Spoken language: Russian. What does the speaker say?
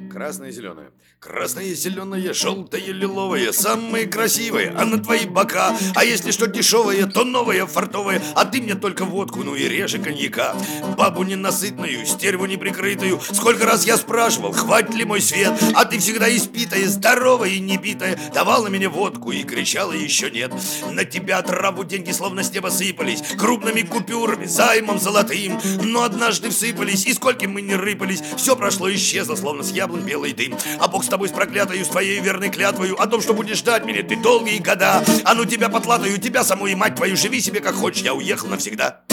Красное и зеленое. Красное, зеленое, желтое, лиловое, самые красивые, а на твои бока. А если что дешевое, то новое, фартовое, а ты мне только водку, ну и реже коньяка. Бабу ненасытную, стерву неприкрытую, сколько раз я спрашивал, хватит ли мой свет, а ты всегда испитая, здоровая и небитая, давала мне водку и кричала еще нет. На тебя траву деньги словно с неба сыпались, крупными купюрами, займом золотым, но однажды всыпались, и сколько мы не рыпались, все прошло, исчезло, словно с яблонь белый дым. А Бог с тобой, с проклятою, с твоей верной клятвою о том, что будешь ждать меня ты долгие года. А ну тебя потлатаю, тебя саму и мать твою, живи себе как хочешь, я уехал навсегда.